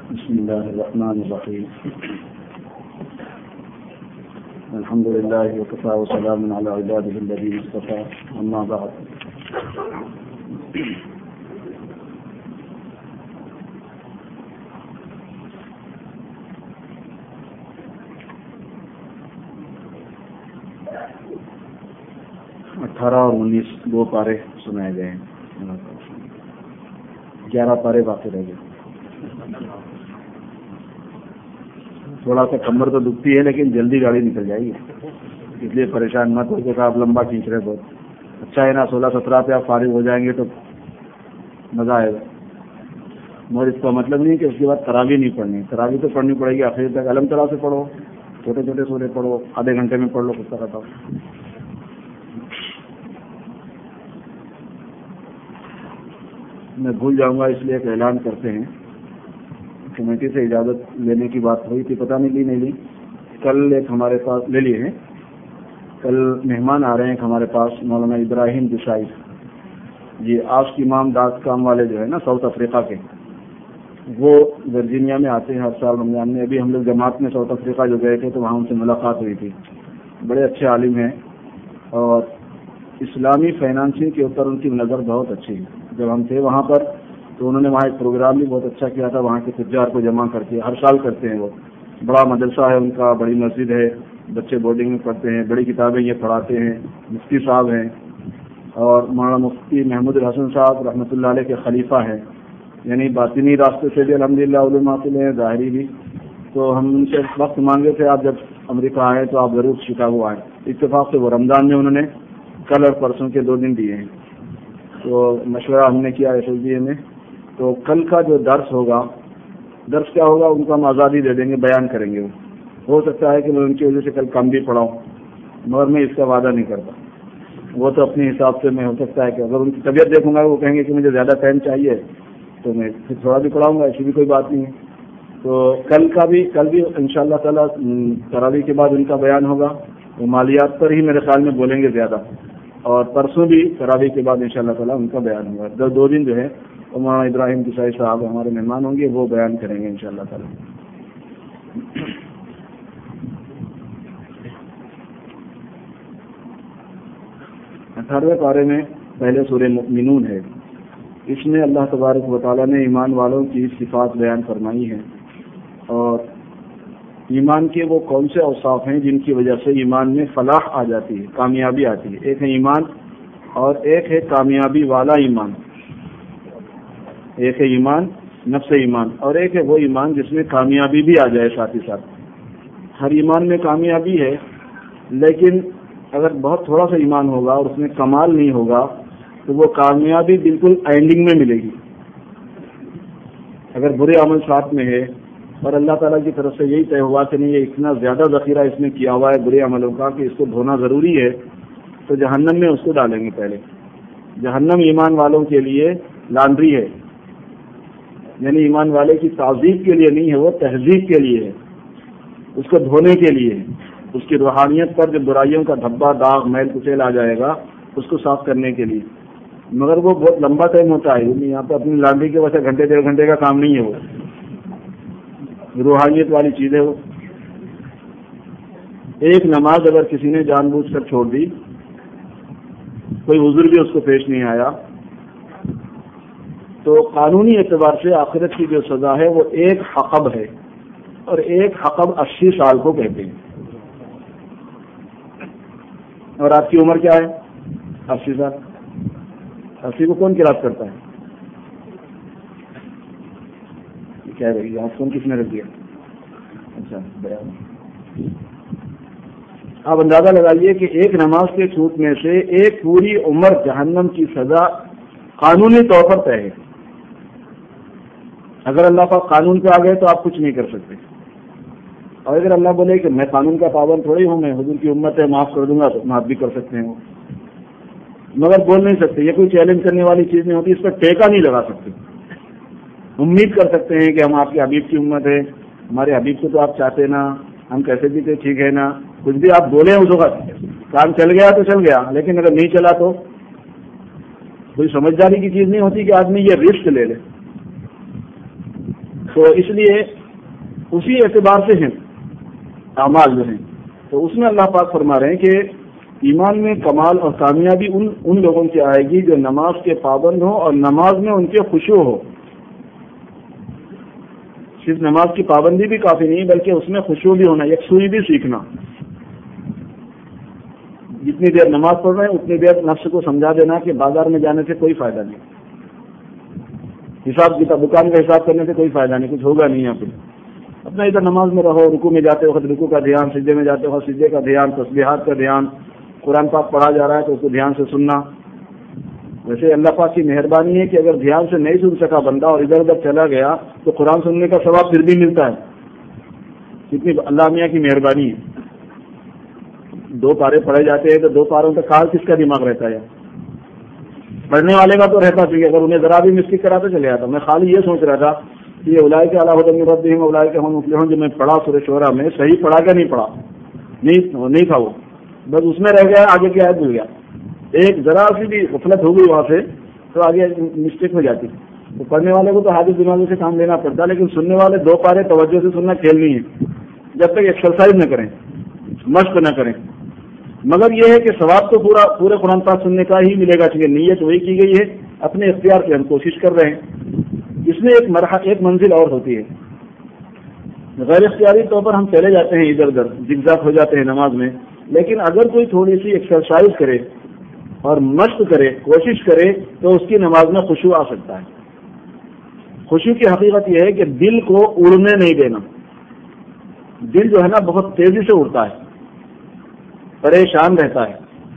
بسم الله الرحمن الرحيم. الحمد لله وكفى وسلام على عباده الذين اصطفى. أما بعد. अठारह और 19 दो पारे सुनाए गए हैं, 11 पारे बाकी रह गए. थोड़ा सा कमर तो दुखती है लेकिन जल्दी गाड़ी निकल जाएगी, इसलिए परेशान मत हो कि आप लंबा खींच रहे. बहुत अच्छा है ना, 16-17 पे आप फारिग हो जाएंगे तो मजा आएगा. मगर इसका मतलब नहीं कि उसके बाद तरावी नहीं पढ़नी. तरावी तो पढ़नी पड़ेगी आखिर तक. अलम तला से पढ़ो, छोटे छोटे सूरे पढ़ो, आधे घंटे में पढ़ लो, कुछ करता. मैं भूल जाऊंगा इसलिए एक ऐलान करते हैं. कमेटी से इजाज़त लेने की बात हुई थी, पता नहीं ली. कल एक हमारे पास ले लिए हैं. कल मेहमान आ रहे हैं हमारे पास, मौलाना इब्राहिम दुशाई जी, आस्क इमाम दास काम वाले जो है ना, साउथ अफ्रीका के. वो वर्जीनिया में आते हैं हर साल रमजान में. अभी हम लोग जमात में साउथ अफ्रीका जो गए थे तो वहाँ उनसे मुलाकात हुई थी. बड़े अच्छे आलिम हैं और इस्लामी फाइनेंसिंग के ऊपर उनकी नज़र बहुत अच्छी है. जब हम थे वहाँ पर तो उन्होंने वहाँ एक प्रोग्राम भी बहुत अच्छा किया था. वहाँ के तुज्जार को जमा करके हर साल करते हैं. वो बड़ा मदरसा है उनका, बड़ी मस्जिद है, बच्चे बोर्डिंग में पढ़ते हैं, बड़ी किताबें ये पढ़ाते हैं. मुफ्ती साहब हैं और मौलाना मुफ्ती महमूद हसन साहब रहमतुल्लाह अलैह के खलीफा हैं. यानी बातिनी रास्ते से भी अल्हम्दुलिल्लाह उलूम हासिल है, ज़ाहिरी भी. तो हम उनसे वक्त मांगे थे, आप जब अमेरिका आए तो आप ज़रूर शिकागो आए. इत्तेफाक से वो रमज़ान में उन्होंने कल और परसों के 2 दिन दिए हैं. तो मशवरा हमने किया एसएसबीए में. तो कल का जो दर्स होगा, दर्स क्या होगा उनको हम आज़ादी दे देंगे, बयान करेंगे. वो हो सकता है कि मैं उनकी वजह से कल कम भी पढ़ाऊँ, मगर मैं इसका वादा नहीं करता. वो तो अपने हिसाब से मैं, हो सकता है कि अगर उनकी तबीयत देखूंगा वो कहेंगे कि मुझे ज़्यादा टाइम चाहिए तो मैं फिर थोड़ा भी पढ़ाऊँगा, ऐसी भी कोई बात नहीं है. तो कल भी इंशाअल्लाह ताला तरावी के बाद उनका बयान होगा. वो मालियात पर ही मेरे ख्याल में बोलेंगे ज़्यादा. और परसों भी तरावी के बाद इंशाअल्लाह ताला उनका बयान होगा. 2 दिन जो है वो मौलाना इब्राहिम दुशाई साहब हमारे मेहमान होंगे, वो बयान करेंगे इंशाअल्लाह ताला. 18वें पारे में पहले सूरह मुमिनून है. इसमें अल्लाह तबारक व तआला ने ईमान वालों की सिफात बयान फरमाई है और ईमान के वो कौन से औसाफ हैं जिनकी वजह से ईमान में फलाह आ जाती है, कामयाबी आती है. एक है ईमान और एक है कामयाबी वाला ईमान. एक है ईमान, नफ्स ईमान, और एक है वो ईमान जिसमें कामयाबी भी आ जाए साथ ही साथ. हर ईमान में कामयाबी है, लेकिन अगर बहुत थोड़ा सा ईमान होगा और उसमें कमाल नहीं होगा तो वो कामयाबी बिल्कुल एंडिंग में मिलेगी. अगर बुरे अमल साथ में है और अल्लाह ताला की तरफ से यही तय हुआ कि नहीं, ये इतना ज्यादा ज़ख़ीरा इसमें किया हुआ है बुरे अमलों का कि इसको धोना जरूरी है, तो जहन्नम में उसको डालेंगे. पहले जहन्नम ईमान वालों के लिए लॉन्ड्री है, यानी ईमान वाले की ताज़ीब के लिए नहीं है, वो तहजीब के लिए है, उसको धोने के लिए है. उसकी रूहानियत पर जो बुराइयों का धब्बा, दाग, मैल कुचैल आ जाएगा, उसको साफ करने के लिए. मगर वो बहुत लंबा टाइम होता है. यहाँ पर अपनी लॉन्ड्री के वजह घंटे 1.5 घंटे का काम नहीं है. वो रूहानियत वाली चीज है. वो एक नमाज अगर किसी ने जानबूझकर छोड़ दी, कोई उज़्र भी उसको पेश नहीं आया, तो कानूनी एतबार से आखिरत की जो सजा है वो एक हक़ब है, और एक हक़ब 80 साल को कहते हैं. और आपकी उम्र क्या है? 80 साल. 80 को कौन किरात करता है? क्या रही यहाँ फोन किसने रख दिया? अच्छा, बयान. आप अंदाजा लगाइए कि एक नमाज के छूटने से एक पूरी उम्र जहन्नम की सजा कानूनी तौर पर तय है. अगर अल्लाह पाक कानून पे आ गए तो आप कुछ नहीं कर सकते. और अगर अल्लाह बोले कि मैं कानून का पाबंद थोड़ी हूं, मैं हुजूर की उम्मत है, माफ कर दूंगा, तो माफ भी कर सकते हैं वो. मगर बोल नहीं सकते. ये कोई चैलेंज करने वाली चीज नहीं होती. इस पर टेका नहीं लगा सकते. उम्मीद कर सकते हैं कि हम आपके हबीब की उम्मत है, हमारे हबीब को तो आप चाहते ना, हम कैसे भी थे, ठीक है ना, कुछ भी आप बोले उस वक्त काम चल गया तो चल गया, लेकिन अगर नहीं चला तो कोई समझदारी की चीज नहीं होती कि आदमी ये रिस्क ले ले. تو اس لیے اسی اعتبار سے ہیں اعمال جو ہیں. تو اس میں اللہ پاک فرما رہے ہیں کہ ایمان میں کمال اور کامیابی ان لوگوں کی آئے گی جو نماز کے پابند ہوں اور نماز میں ان کے خشوع ہو. صرف نماز کی پابندی بھی کافی نہیں بلکہ اس میں خشوع بھی ہونا, یکسوئی بھی سیکھنا. جتنی دیر نماز پڑھ رہے ہیں اتنی دیر نفس کو سمجھا دینا کہ بازار میں جانے سے کوئی فائدہ نہیں, حساب کتاب دکان کا حساب کرنے سے کوئی فائدہ نہیں, کچھ ہوگا نہیں. یہاں پہ اپنا ادھر نماز میں رہو, رکوع میں جاتے وقت رکوع کا دھیان, سجدے میں جاتے وقت سجدے کا دھیان, تسبیحات کا دھیان, قرآن پاک پڑھا جا رہا ہے تو اس کو دھیان سے سننا. ویسے اللہ پاک کی مہربانی ہے کہ اگر دھیان سے نہیں سن سکا بندہ اور ادھر ادھر چلا گیا تو قرآن سننے کا ثواب پھر بھی ملتا ہے. کتنی اللہ میاں کی مہربانی ہے. 2 پارے پڑھے جاتے ہیں تو 2 پاروں کا کال کس کا دماغ رہتا ہے؟ پڑھنے والے کا تو رہتا چاہیے. اگر انہیں ذرا بھی مسٹیک کرا تو چلے جاتا. میں خالی یہ سوچ رہا تھا کہ یہ اولئک علی ھدی من ربہم اولئک هم المفلحون جو میں پڑھا سورہ شعراء میں, صحیح پڑھا کیا نہیں پڑھا, نہیں تھا وہ, بس اس میں رہ گیا, آگے کی آیت بھول گیا. ایک ذرا سی بھی غفلت ہو گئی وہاں سے تو آگے مسٹیک ہو جاتی. تو پڑھنے والے کو تو حاضر دماغ سے کام لینا پڑتا, لیکن سننے والے 2 پارے توجہ سے سننا کھیل نہیں ہے جب تک ایکسرسائز نہ کریں, مشق نہ کریں. مگر یہ ہے کہ ثواب تو پورے قرآن پاک سننے کا ہی ملے گا, چونکہ نیت وہی کی گئی ہے. اپنے اختیار سے ہم کوشش کر رہے ہیں. اس میں ایک منزل اور ہوتی ہے. غیر اختیاری طور پر ہم چلے جاتے ہیں ادھر ادھر, زگزاگ ہو جاتے ہیں نماز میں, لیکن اگر کوئی تھوڑی سی ایکسرسائز کرے اور مشق کرے, کوشش کرے تو اس کی نماز میں خشوع آ سکتا ہے. خشوع کی حقیقت یہ ہے کہ دل کو اڑنے نہیں دینا. دل جو ہے نا بہت تیزی سے اڑتا ہے, پریشان رہتا ہے.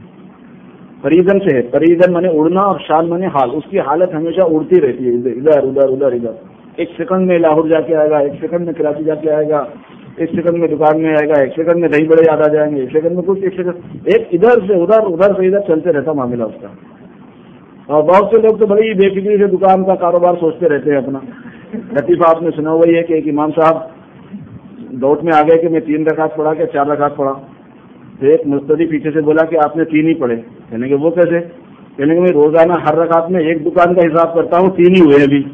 فریدن سے ہے, فریدن مانے اڑنا اور شان مانے حال. اس کی حالت ہمیشہ اڑتی رہتی ہے, ادھر ادھر ادھر ادھر. 1 سیکنڈ میں لاہور جا کے آئے گا, 1 سیکنڈ میں کراچی جا کے آئے گا, 1 سیکنڈ میں دکان میں آئے گا, 1 سیکنڈ میں دہی بڑے یاد آ جائیں گے, 1 سیکنڈ میں کچھ, 1 سیکنڈ ایک ادھر سے ادھر, ادھر سے ادھر چلتے رہتا معاملہ اس کا. اور بہت سے لوگ تو بڑی بے فکری سے دکان کا کاروبار سوچتے رہتے ہیں اپنا. لطیفہ آپ نے سنا ہوا ہی ہے کہ ایک امام صاحب دوٹ میں آ گئے کہ میں 3 رکعت پڑھا کہ 4 رکعت پڑھا. تو ایک مستدی پیچھے سے بولا کہ آپ نے 3 ہی پڑھے. کہنے کہ وہ کیسے؟ کہنے کہ میں روزانہ ہر رکعت میں ایک دکان کا حساب کرتا ہوں, 3 ہی ہوئے ابھی.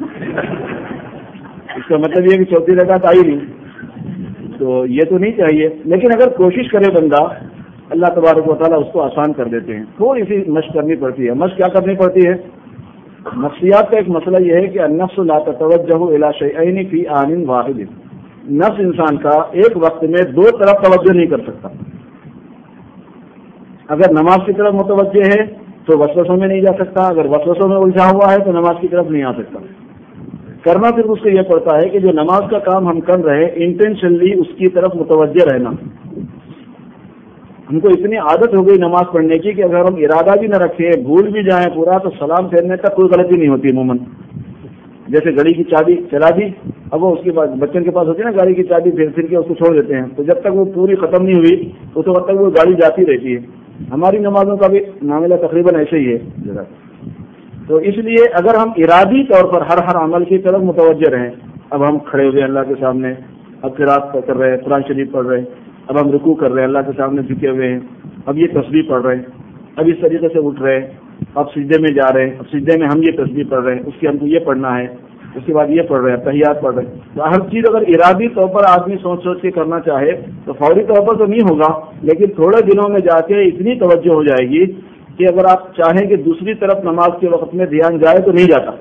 اس کا مطلب یہ کہ 4تھی رکعت آئی نہیں. تو یہ تو نہیں چاہیے, لیکن اگر کوشش کرے بندہ, اللہ تبارک و تعالیٰ اس کو آسان کر دیتے ہیں. تھوڑی سی مشق کرنی پڑتی ہے. مشق کیا کرنی پڑتی ہے؟ نفسیات کا ایک مسئلہ یہ ہے کہ النفس لا تتوجہ الی شیئین فی آن واحد. نفس انسان کا ایک وقت میں 2 طرف توجہ نہیں کر سکتا. اگر نماز کی طرف متوجہ ہے تو وسوسوں میں نہیں جا سکتا, اگر وسوسوں میں الجھا ہوا ہے تو نماز کی طرف نہیں آ سکتا. کرنا پھر اس کو یہ پڑتا ہے کہ جو نماز کا کام ہم کر رہے ہیں انٹینشنلی اس کی طرف متوجہ رہنا. ہم کو اتنی عادت ہو گئی نماز پڑھنے کی کہ اگر ہم ارادہ بھی نہ رکھیں, بھول بھی جائیں پورا, تو سلام پھیرنے تک کوئی غلطی نہیں ہوتی عموماً. جیسے گاڑی کی چابی چلا دی, اب وہ اس کے بعد بچوں کے پاس ہوتی ہے نا گاڑی کی چابی, پھر کے اس کو چھوڑ دیتے ہیں, تو جب تک وہ پوری ختم نہیں ہوئی اس وقت تک وہ گاڑی جاتی رہتی ہے. ہماری نمازوں کا بھی معاملہ تقریباً ایسے ہی ہے. تو اس لیے اگر ہم ارادی طور پر ہر عمل کی طرف متوجہ رہیں, اب ہم کھڑے ہوئے اللہ کے سامنے, اب قرات کر رہے ہیں, قرآن شریف پڑھ رہے ہیں, اب ہم رکوع کر رہے ہیں, اللہ کے سامنے جھکے ہوئے ہیں, اب یہ تسبیح پڑھ رہے ہیں, اب اس طریقے سے اٹھ رہے ہیں, اب سجدے میں جا رہے ہیں, اب سجدے میں ہم یہ تسبیح پڑھ رہے ہیں, اس کی ہم کو یہ پڑھنا ہے, اس کے بعد یہ پڑھ رہے ہیں, تحیات پڑھ رہے ہیں. تو ہر چیز اگر ارادی طور پر آدمی سوچ کے کرنا چاہے تو فوری طور پر تو نہیں ہوگا, لیکن تھوڑے دنوں میں جا کے اتنی توجہ ہو جائے گی کہ اگر آپ چاہیں کہ دوسری طرف نماز کے وقت میں دھیان جائے تو نہیں جاتا.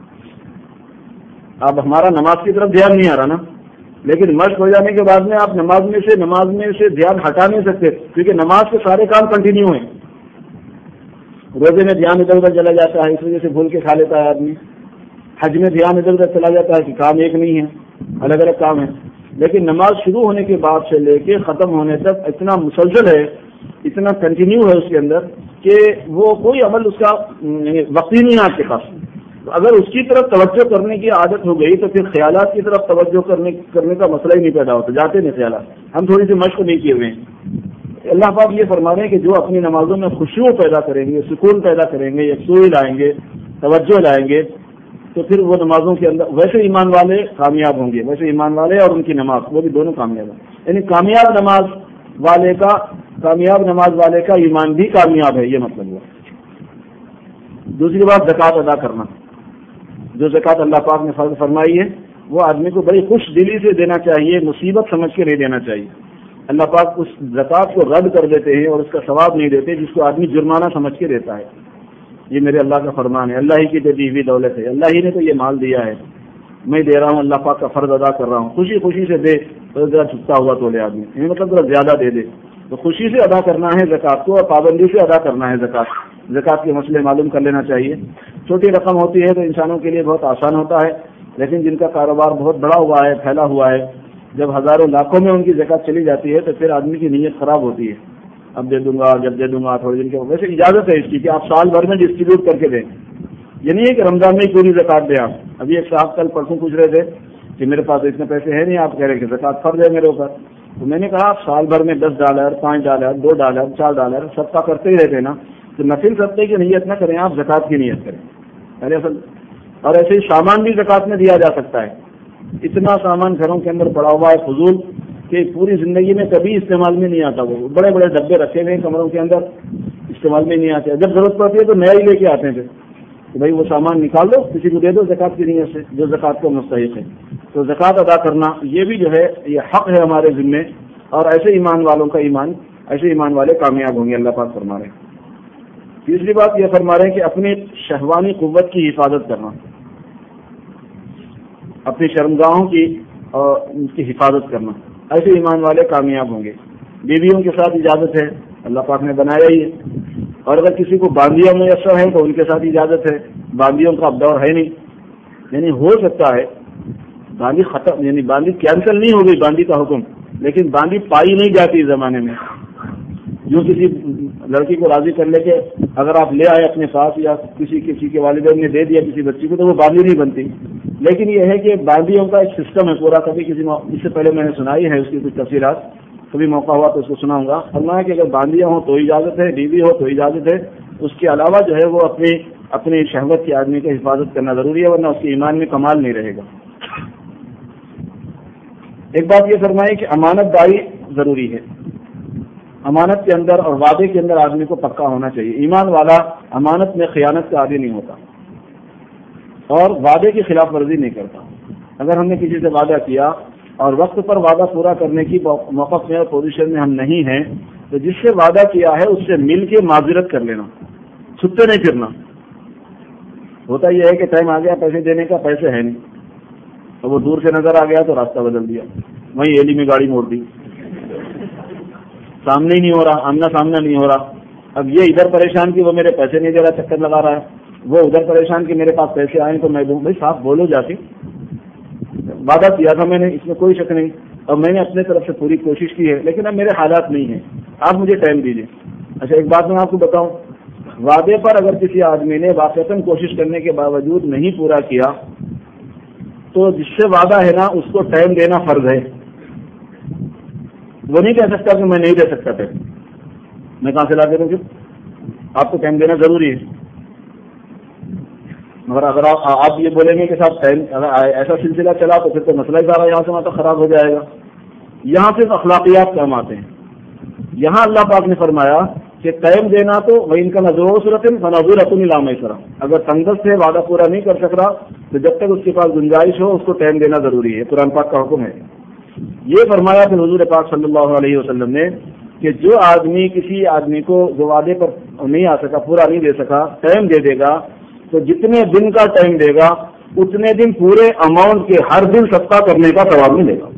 اب ہمارا نماز کی طرف دھیان نہیں آ رہا نا, لیکن مشق ہو جانے کے بعد میں آپ نماز میں سے دھیان ہٹا نہیں سکتے, کیونکہ نماز کے سارے کام کنٹینیو ہیں. روزے میں دھیان ادھر ادھر چلا جاتا ہے, اس وجہ سے بھول کے کھا لیتا ہے آدمی. حج میں دھیان ادھر ادھر چلا جاتا ہے کہ کام ایک نہیں ہے, الگ الگ کام ہے. لیکن نماز شروع ہونے کے بعد سے لے کے ختم ہونے تک اتنا مسلسل ہے, اتنا کنٹینیو ہے اس کے اندر کہ وہ کوئی عمل اس کا وقت ہی نہیں ہے آپ کے پاس. اگر اس کی طرف توجہ کرنے کی عادت ہو گئی تو پھر خیالات کی طرف توجہ کرنے کا مسئلہ ہی نہیں پیدا ہوتا, جاتے نہیں خیالات. ہم تھوڑی سی مشق نہیں کیے ہوئے ہیں. اللہ پاک یہ فرما رہے ہیں کہ جو اپنی نمازوں میں خشوع پیدا کریں گے, سکون پیدا کریں گے, یکسوئی لائیں گے, توجہ لائیں گے, تو پھر وہ نمازوں کے اندر ویسے ایمان والے کامیاب ہوں گے. ویسے ایمان والے اور ان کی نماز وہ بھی دونوں کامیاب ہیں. یعنی کامیاب نماز والے کا ایمان بھی کامیاب ہے, یہ مطلب ہوا. دوسری بات زکوٰۃ ادا کرنا. جو زکوٰۃ اللہ پاک نے فرض فرمائی ہے وہ آدمی کو بڑی خوش دلی سے دینا چاہیے، مصیبت سمجھ کے نہیں دینا چاہیے۔ اللہ پاک اس زکوٰۃ کو رد کر دیتے ہیں اور اس کا ثواب نہیں دیتے جس کو آدمی جرمانہ سمجھ کے دیتا ہے۔ یہ میرے اللہ کا فرمان ہے، اللہ ہی کی دی ہوئی دولت ہے، اللہ ہی نے تو یہ مال دیا ہے، میں دے رہا ہوں، اللہ پاک کا فرض ادا کر رہا ہوں، خوشی خوشی سے دے، تو ذرا چھپتا ہوا تو لے آدمی، یہ مطلب ذرا زیادہ دے دے، تو خوشی سے ادا کرنا ہے زکوٰۃ کو اور پابندی سے ادا کرنا ہے زکوٰۃ کے مسئلے معلوم کر لینا چاہیے۔ چھوٹی رقم ہوتی ہے تو انسانوں کے لیے بہت آسان ہوتا ہے، لیکن جن کا کاروبار بہت بڑا ہوا ہے، پھیلا ہوا ہے، جب ہزاروں لاکھوں میں ان کی زکوٰۃ چلی جاتی ہے تو پھر آدمی کی نیت خراب ہوتی ہے، اب دے دوں گا، جب دے دوں گا، تھوڑے دن کے ویسے اجازت ہے اس کی کہ آپ سال بھر میں ڈسٹریبیوٹ کر کے دیں، یہ نہیں ہے کہ رمضان میں ہی پوری زکوٰۃ دیں آپ۔ ابھی ایک صاحب کل پرسوں پوچھ رہے تھے کہ میرے پاس اتنے پیسے ہیں نہیں، آپ کہہ رہے کہ زکوٰۃ فرض ہے میرے اوپر، تو میں نے کہا آپ سال بھر میں $10، $5، $2، $4 صدقہ کرتے ہی رہتے نا، تو نفل صدقے کی نیت نہ کریں آپ، زکوٰۃ کی نیت کریں۔ اور ایسے ہی سامان بھی زکوٰۃ میں دیا جا سکتا ہے، اتنا سامان گھروں کے اندر پڑا ہوا ہے فضول کہ پوری زندگی میں کبھی استعمال میں نہیں آتا، وہ بڑے بڑے ڈبے رکھے ہوئے کمروں کے اندر، استعمال میں نہیں آتے، جب ضرورت پڑتی ہے تو نیا ہی لے کے آتے ہیں کہ بھائی وہ سامان نکال دو، کسی کو دے دو زکوٰۃ کی نیت سے جو زکوٰۃ کو مستحق ہے۔ تو زکوٰۃ ادا کرنا یہ بھی جو ہے یہ حق ہے ہمارے ذمے، اور ایسے ایمان والوں کا ایمان، ایسے ایمان والے کامیاب ہوں گے، اللہ پاک فرما رہے ہیں۔ تیسری بات یہ فرما رہے ہیں کہ اپنی شہوانی قوت کی حفاظت کرنا، اپنی شرمگاہوں کی اور ان کی حفاظت کرنا، ایسے ایمان والے کامیاب ہوں گے۔ بیویوں کے ساتھ اجازت ہے، اللہ پاک نے بنایا ہی ہے، اور اگر کسی کو باندیاں میسر ہیں تو ان کے ساتھ اجازت ہے، باندیوں کا اب دور ہے نہیں، یعنی ہو سکتا ہے باندی ختم، یعنی باندی کینسل نہیں ہو گئی باندی کا حکم، لیکن باندی پائی نہیں جاتی اس زمانے میں، جو کسی لڑکی کو راضی کر لے کے اگر آپ لے آئے اپنے ساتھ یا کسی کے والدین نے دے دیا کسی بچی کو تو وہ باندی نہیں بنتی، لیکن یہ ہے کہ باندیوں کا ایک سسٹم ہے پورا، کبھی اس سے پہلے میں نے سنائی ہے اس کی کچھ تفصیلات، کبھی موقع ہوا تو اس کو سناؤں گا۔ فرمایا کہ اگر باندیاں ہوں تو اجازت ہے، بیوی ہو تو اجازت ہے، اس کے علاوہ جو ہے وہ اپنی شہوت کی آدمی کی حفاظت کرنا ضروری ہے، ورنہ اس کے ایمان میں کمال نہیں رہے گا۔ ایک بات یہ فرمائی کہ امانت داری ضروری ہے، امانت کے اندر اور وعدے کے اندر آدمی کو پکا ہونا چاہیے، ایمان والا امانت میں خیانت کا عادی نہیں ہوتا اور وعدے کی خلاف ورزی نہیں کرتا۔ اگر ہم نے کسی سے وعدہ کیا اور وقت پر وعدہ پورا کرنے کی موقف میں اور پوزیشن میں ہم نہیں ہیں تو جس سے وعدہ کیا ہے اس سے مل کے معذرت کر لینا، چھپتے نہیں پھرنا۔ ہوتا یہ ہے کہ ٹائم آ گیا پیسے دینے کا، پیسے ہے نہیں، اور وہ دور سے نظر آ گیا تو راستہ بدل دیا، وہیں ایلی میں گاڑی موڑ دی، سامنے ہی نہیں ہو رہا، آمنا سامنا نہیں ہو رہا۔ اب یہ ادھر پریشان کہ وہ میرے پیسے نہیں دے رہا، چکر لگا رہا ہے، وہ ادھر پریشان کہ میرے پاس پیسے آئے تو میں دوں۔ بھائی صاحب بولو جاتی، وعدہ کیا تھا میں نے، اس میں کوئی شک نہیں، اور میں نے اپنے طرف سے پوری کوشش کی ہے، لیکن اب میرے حالات نہیں ہیں، آپ مجھے ٹائم دیجیے۔ اچھا ایک بات میں آپ کو بتاؤں، وعدے پر اگر کسی آدمی نے واقعتاً کوشش کرنے کے باوجود نہیں پورا کیا تو جس سے وعدہ ہے نا اس کو ٹائم دینا فرض ہے، وہ نہیں کہہ سکتا کہ میں نہیں دے سکتا تھا، میں کہاں سے لا دے رہا ہوں، آپ کو ٹائم دینا ضروری ہے۔ مگر اگر آپ یہ بولیں گے کہ صاحب ٹائم ایسا سلسلہ چلا تو پھر تو مسئلہ ہی سارا یہاں سے وہاں تک خراب ہو جائے گا۔ یہاں صرف اخلاقیات کام آتے ہیں۔ یہاں اللہ پاک نے فرمایا کہ ٹائم دینا تو وہ ان کا نظر فنظورۃ الی میسرہ، اگر تنگست ہے وعدہ پورا نہیں کر سک رہا تو جب تک اس کے پاس گنجائش ہو اس کو ٹائم دینا ضروری ہے، قرآن پاک کا حکم ہے۔ یہ فرمایا کہ حضور پاک صلی اللہ علیہ وسلم نے کہ جو آدمی کسی آدمی کو جو وعدے پر نہیں آ سکا، پورا نہیں دے سکا، ٹائم دے دے گا تو جتنے دن کا ٹائم دے گا اتنے دن پورے اماؤنٹ کے ہر دن صدقہ کرنے کا ثواب ملے گا۔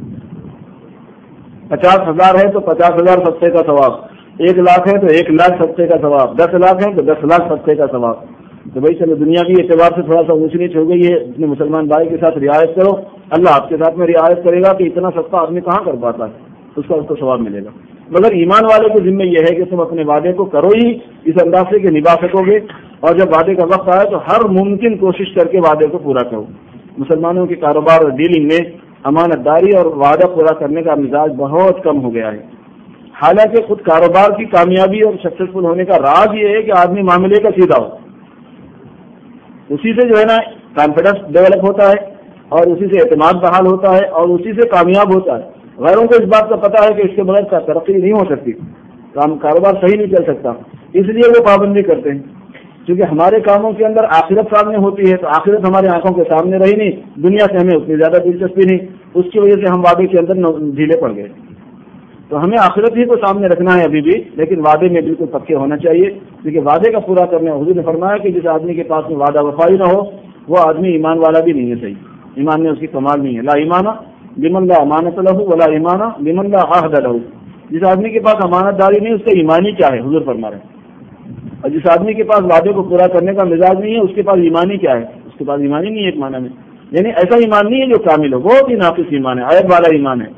50,000 ہے تو 50,000 صدقے کا ثواب، 1 لاکھ ہے تو 1 لاکھ صدقے کا ثواب، 10 لاکھ ہے تو 10 لاکھ صدقے کا ثواب۔ تو بھائی چلو دنیا کی اعتبار سے تھوڑا سا اونچ نیچ ہو گئی ہے، اپنے مسلمان بھائی کے ساتھ رعایت کرو، اللہ آپ کے ساتھ میں رعایت کرے گا کہ اتنا صدقہ آدمی کہاں کر پاتا ہے، اس کو ثواب ملے گا۔ مگر ایمان والے کے ذمہ یہ ہے کہ تم اپنے وعدے کو کرو ہی اس انداز سے کہ نبھا سکو گے، اور جب وعدے کا وقت آئے تو ہر ممکن کوشش کر کے وعدے کو پورا کرو۔ مسلمانوں کے کاروبار اور ڈیلنگ میں امانت داری اور وعدہ پورا کرنے کا مزاج بہت کم ہو گیا ہے، حالانکہ خود کاروبار کی کامیابی اور سکسیسفل ہونے کا راز یہ ہے کہ آدمی معاملے کا سیدھا ہو، اسی سے جو ہے نا کانفیڈنس ڈیولپ ہوتا ہے اور اسی سے اعتماد بحال ہوتا ہے اور اسی سے کامیاب ہوتا ہے۔ غیروں کو اس بات کا پتہ ہے کہ اس کے بغیر ترقی نہیں ہو سکتی، کاروبار صحیح نہیں چل سکتا، اس لیے وہ پابندی کرتے ہیں۔ کیونکہ ہمارے کاموں کے اندر آخرت سامنے ہوتی ہے، تو آخرت ہمارے آنکھوں کے سامنے رہی نہیں، دنیا سے ہمیں اتنی زیادہ دلچسپی نہیں، اس کی وجہ سے ہم وعدے کے اندر ڈھیلے پڑ گئے۔ تو ہمیں آخرت ہی کو سامنے رکھنا ہے ابھی بھی، لیکن وعدے میں بالکل پکے ہونا چاہیے، کیونکہ وعدے کا پورا کرنے حضور نے فرمایا کہ جس آدمی کے پاس میں وعدہ وفائی نہ ہو وہ آدمی ایمان والا بھی نہیں ہے، صحیح ایمان میں اس کی کمال نہیں ہے۔ لا ایمان لمن لا امانت لہ ولا ایمان لمن لا عہد لہ، جس آدمی کے پاس امانت داری نہیں اس کا ایمان ہی کیا ہے، حضور فرما رہے ہیں۔ اور جس آدمی کے پاس وعدے کو پورا کرنے کا مزاج نہیں ہے اس کے پاس ایمان ہی کیا ہے، اس کے پاس ایمان ہی نہیں ہے ایک معنی میں، یعنی ایسا ایمان نہیں ہے جو کامل ہو، بہت ہی ناقص ایمان ہے، عیب والا ایمان ہے۔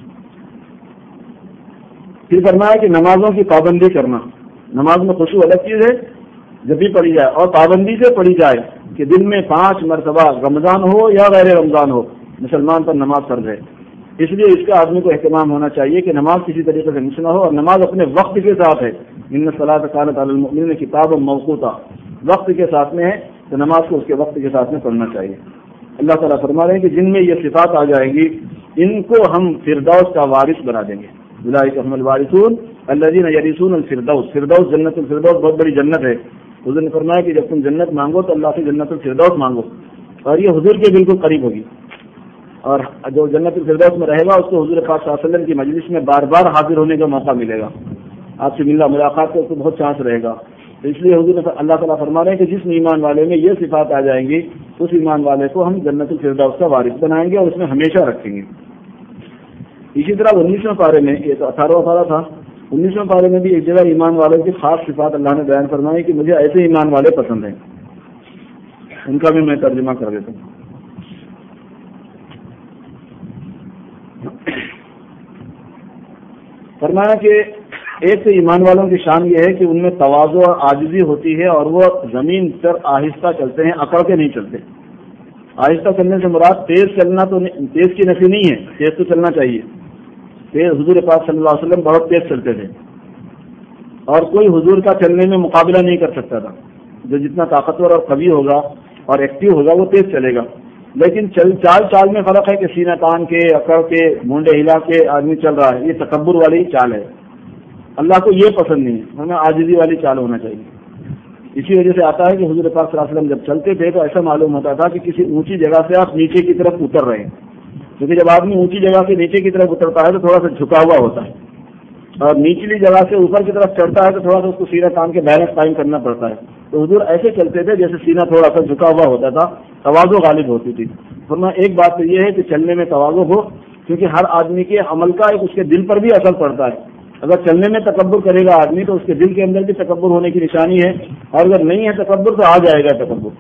پھر فرمایا کہ نمازوں کی پابندی کرنا، نماز میں خشوع الگ چیز ہے جب بھی پڑھی جائے اور پابندی سے پڑھی جائے کہ دن میں 5 مرتبہ رمضان ہو یا غیر رمضان ہو مسلمان پر نماز فرض ہے، اس لیے اس کا آدمی کو اہتمام ہونا چاہیے کہ نماز کسی طریقے سے مس نہ ہو، اور نماز اپنے وقت کے ساتھ ہے، ان الصلاۃ کانت علی المؤمنین کتابا موقوتا، وقت کے ساتھ میں ہے تو نماز کو اس کے وقت کے ساتھ میں پڑھنا چاہیے۔ اللہ تعالیٰ فرما رہے ہیں کہ جن میں یہ صفات آ جائیں گی ان کو ہم فردوس کا وارث بنا دیں گے، اولئک هم الوارثون الذین یرثون الفردوس، فردوس جنت الفردوس بہت بڑی جنت ہے۔ حضور نے فرمایا کہ جب تم جنت مانگو تو اللہ سے جنت الفردوس مانگو، اور یہ حضور کے بالکل قریب ہوگی، اور جو جنت الفردوس میں رہے گا اس کو حضور پاک صلی اللہ علیہ وسلم کی مجلس میں بار بار حاضر ہونے کا موقع ملے گا، آپ سے ملنا ملاقات کا اس کو بہت چانس رہے گا۔ تو اس لیے حضور اللہ تعالیٰ فرما رہے ہیں کہ جس ایمان والے میں یہ صفات آ جائیں گی اس ایمان والے کو ہم جنت الفردوس کا وارث بنائیں گے اور اس میں ہمیشہ رکھیں گے۔ اسی طرح 19ویں پارے میں، یہ تو 18واں پارہ تھا، 19ویں پارے میں بھی ایک جگہ ایمان والوں کی خاص صفات اللہ نے بیان فرمائی کہ مجھے ایسے ایمان والے پسند ہیں، ان کا بھی میں ترجمہ کر دیتا ہوں۔ فرمایا کہ ایک تو ایمان والوں کی شان یہ ہے کہ ان میں تواضع اور عاجزی ہوتی ہے، اور وہ زمین پر آہستہ چلتے ہیں، اکڑ کے نہیں چلتے۔ آہستہ چلنے سے مراد تیز چلنا، تو تیز کی نفی نہیں ہے، تیز تو چلنا چاہیے، تیز حضور پاک صلی اللہ علیہ وسلم بہت تیز چلتے تھے، اور کوئی حضور کا چلنے میں مقابلہ نہیں کر سکتا تھا، جو جتنا طاقتور اور قوی ہوگا اور ایکٹیو ہوگا وہ تیز چلے گا، لیکن چال میں فرق ہے کہ سینہ تان کے، اکڑ کے، مونڈے ہلا کے آدمی چل رہا ہے، یہ تکبر والی چال ہے، اللہ کو یہ پسند نہیں ہے، ہمیں عاجزی والی چال ہونا چاہیے۔ اسی وجہ سے آتا ہے کہ حضور پاک صلی اللہ علیہ وسلم جب چلتے تھے تو ایسا معلوم ہوتا تھا کہ کسی اونچی جگہ سے آپ نیچے کی طرف اتر رہے ہیں، کیونکہ جب آدمی اونچی جگہ سے نیچے کی طرف اترتا ہے تو تھوڑا سا جھکا ہوا ہوتا ہے، اور نیچلی جگہ سے اوپر کی طرف چڑھتا ہے تو تھوڑا سا اس کو سینہ تان کے بیلنس قائم کرنا پڑتا ہے۔ تو حضور ایسے چلتے تھے جیسے سینہ تھوڑا سا جھکا ہوا ہوتا تھا، تواضع غالب ہوتی تھی۔ ورنہ ایک بات تو یہ ہے کہ چلنے میں تواضع ہو، کیونکہ ہر آدمی کے عمل کا ایک اس کے دل پر بھی اثر پڑتا ہے، اگر چلنے میں تکبر کرے گا آدمی تو اس کے دل کے اندر بھی تکبر ہونے کی نشانی ہے، اور اگر نہیں ہے تکبر تو آ جائے گا تکبر۔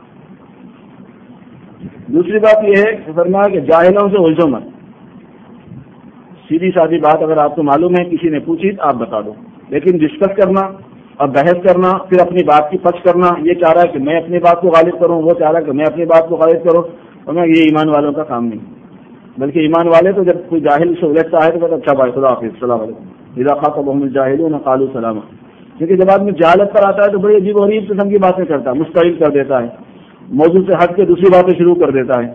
دوسری بات یہ ہے کہ فرمایا کہ جاہلوں سے الجھو مت، سیدھی سادھی بات اگر آپ کو معلوم ہے کسی نے پوچھی تو آپ بتا دو، لیکن ڈسکس کرنا اور بحث کرنا، پھر اپنی بات کی پچ کرنا، یہ چاہ رہا ہے کہ میں اپنی بات کو غالب کروں، وہ چاہ رہا ہے کہ میں اپنی بات کو غالب کروں، اور یہ ایمان والوں کا کام نہیں، بلکہ ایمان والے تو جب کوئی جاہل سے الجھتا ہے تو کہتے اچھا بھائی خدا حافظ، السلام علیکم، اذا خاطبهم الجاهلون قالوا سلاما، کیونکہ جب آدمی جہالت پر آتا ہے تو بڑی عجیب و غریب قسم کی باتیں کرتا ہے، مستقل کر دیتا ہے، موضوع سے ہٹ کے دوسری باتیں شروع کر دیتا ہے۔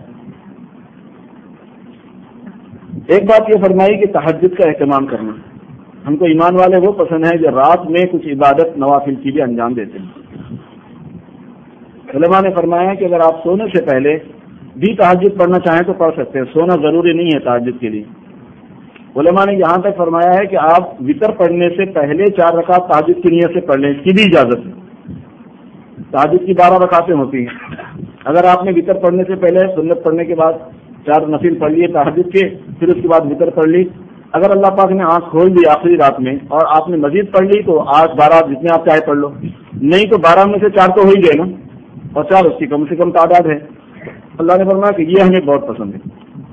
ایک بات یہ فرمائی کہ تہجد کا اہتمام کرنا، ہم کو ایمان والے وہ پسند ہیں جو رات میں کچھ عبادت نوافل کی بھی انجام دیتے ہیں۔ علماء نے فرمایا کہ اگر آپ سونے سے پہلے بھی تہجد پڑھنا چاہیں تو پڑھ سکتے ہیں، سونا ضروری نہیں ہے تہجد کے لیے۔ علماء نے یہاں تک فرمایا ہے کہ آپ وتر پڑھنے سے پہلے 4 رکعت تہجد کی نیت سے پڑھ لیں، اس کی بھی اجازت ہے۔ تہجد کی 12 رکعتیں ہوتی ہیں، اگر آپ نے وتر پڑھنے سے پہلے سنت پڑھنے کے بعد 4 نفل پڑھ لیے تہجد کے، پھر اس کے بعد وتر پڑھ لی، اگر اللہ پاک نے آنکھ کھول دی آخری رات میں اور آپ نے مزید پڑھ لی تو 8 12 جتنے آپ چاہے پڑھ لو، نہیں تو 12 میں سے 4 تو ہو ہی گئے نا، اور 4 اس کی کم سے کم تعداد ہے۔ اللہ نے فرمایا کہ یہ ہمیں بہت پسند ہے۔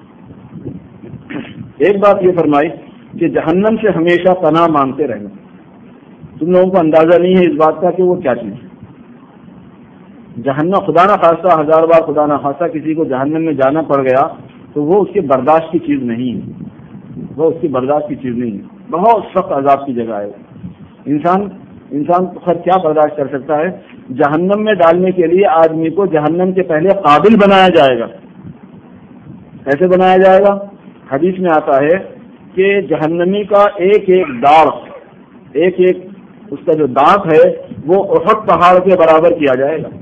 ایک بات یہ فرمائی کہ جہنم سے ہمیشہ پناہ مانگتے رہنا، تم لوگوں کو اندازہ نہیں ہے اس بات کا کہ وہ کیا چیز ہے جہنم۔ خدا نہ خواستہ، 1000 بار خدا نہ خواستہ کسی کو جہنم میں جانا پڑ گیا تو وہ اس کے برداشت کی چیز نہیں ہے، وہ اس کی برداشت کی چیز نہیں ہے، بہت سخت عذاب کی جگہ ہے۔ انسان خیر کیا برداشت کر سکتا ہے؟ جہنم میں ڈالنے کے لیے آدمی کو جہنم کے پہلے قابل بنایا جائے گا۔ کیسے بنایا جائے گا؟ حدیث میں آتا ہے کہ جہنمی کا ایک ایک داڑھ، ایک ایک اس کا جو دانت ہے وہ احد پہاڑ کے برابر کیا جائے گا.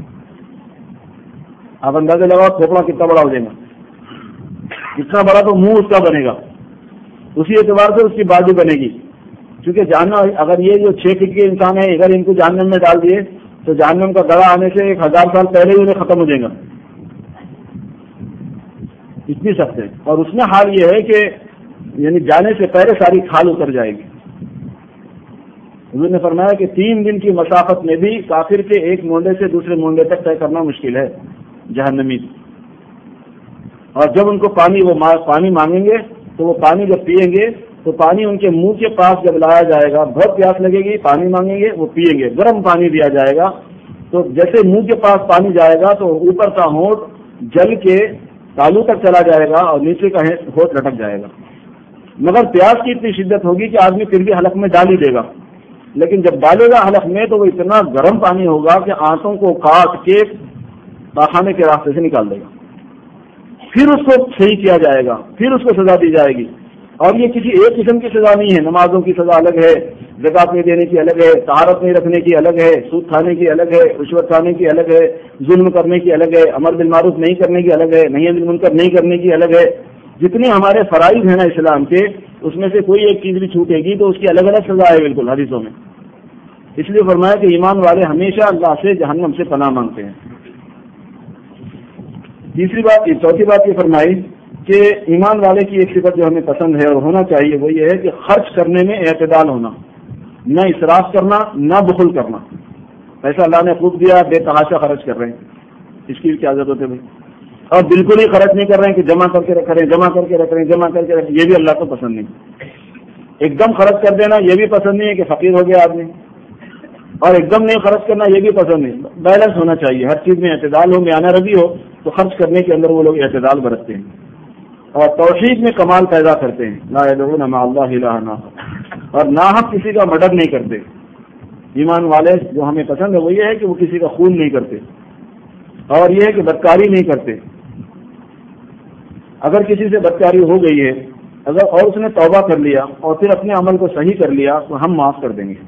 آپ اندازہ لگاؤ کھوپڑا کتنا بڑا ہو جائے گا, جتنا بڑا تو منہ اس کا بنے گا, اسی اعتبار سے اس کی بازو بنے گی. کیونکہ جہنم, اگر یہ جو 6 فٹ کے انسان ہیں اگر ان کو جہنم میں ڈال دیے تو جہنم کا گڑھا آنے سے 1000 سال پہلے ہی انہیں ختم ہو جائے گا, اتنی سخت ہے. اور اس میں حال یہ ہے کہ یعنی جانے سے پہلے ساری کھال اتر جائے گی. حضور نے فرمایا کہ 3 دن کی مسافت میں بھی کافر کے ایک مونڈے سے دوسرے مونڈے تک طے کرنا مشکل ہے جہنمی. اور جب ان کو پانی مانگیں گے تو وہ پانی جب پیئیں گے تو پانی ان کے منہ کے پاس جب لایا جائے گا, بہت پیاس لگے گی, پانی مانگیں گے, وہ پیئیں گے, گرم پانی دیا جائے گا تو جیسے منہ کے پاس پانی جائے گا تو اوپر کا ہونٹ جل کے تالو تک چلا جائے گا اور نیچے کا ہونٹ لٹک جائے گا. مگر پیاس کی اتنی شدت ہوگی کہ آدمی پھر بھی حلق میں ڈال ہی دے گا, لیکن جب ڈالے گا حلق میں تو وہ اتنا گرم پانی ہوگا کہ آنتوں کو کاٹ کے پاخانے کے راستے سے نکال دے گا. پھر اس کو صحیح کیا جائے گا, پھر اس کو سزا دی جائے گی. اور یہ کسی ایک قسم کی سزا نہیں ہے, نمازوں کی سزا الگ ہے, زکات نہیں دینے کی الگ ہے, طہارت نہیں رکھنے کی الگ ہے, سود کھانے کی الگ ہے, رشوت کھانے کی الگ ہے, ظلم کرنے کی الگ ہے, امر بالمعروف نہیں کرنے کی الگ ہے, نہی عن المنکر نہیں کرنے کی الگ ہے. جتنے ہمارے فرائض ہیں نا اسلام کے, اس میں سے کوئی ایک چیز بھی چھوٹے گی تو اس کی الگ الگ سزا ہے بالکل حدیثوں میں. اس لیے فرمایا کہ ایمان والے ہمیشہ اللہ سے جہنم سے پناہ مانگتے ہیں. چوتھی بات یہ فرمائی کہ ایمان والے کی ایک صفت جو ہمیں پسند ہے اور ہونا چاہیے وہ یہ ہے کہ خرچ کرنے میں اعتدال ہونا, نہ اسراف کرنا نہ بخل کرنا. ایسا اللہ نے خوب دیا, بے تحاشا خرچ کر رہے ہیں, اس کی کیا ضرورت ہے بھائی. اور بالکل ہی خرچ نہیں کر رہے ہیں کہ جمع کر کے رکھ رہے ہیں, جمع کر کے رکھ رہے ہیں, جمع کر کے رکھ, یہ بھی اللہ کو پسند نہیں. ایک دم خرچ کر دینا یہ بھی پسند نہیں ہے کہ فقیر ہو گیا آدمی, اور ایک دم نہیں خرچ کرنا یہ بھی پسند نہیں. بیلنس ہونا چاہیے, ہر چیز میں اعتدال ہو, میانہ روی ہو, تو خرچ کرنے کے اندر وہ لوگ اعتدال برتتے ہیں اور توحید میں کمال پیدا کرتے ہیں. لا یدعون مع اللہ الہا آخر, اور ناحق کسی کا مدد نہیں کرتے. ایمان والے جو ہمیں پسند ہے وہ یہ ہے کہ وہ کسی کا خون نہیں کرتے, اور یہ ہے کہ بدکاری نہیں کرتے. اگر کسی سے بدکاری ہو گئی ہے اور اس نے توبہ کر لیا اور پھر اپنے عمل کو صحیح کر لیا تو ہم معاف کر دیں گے.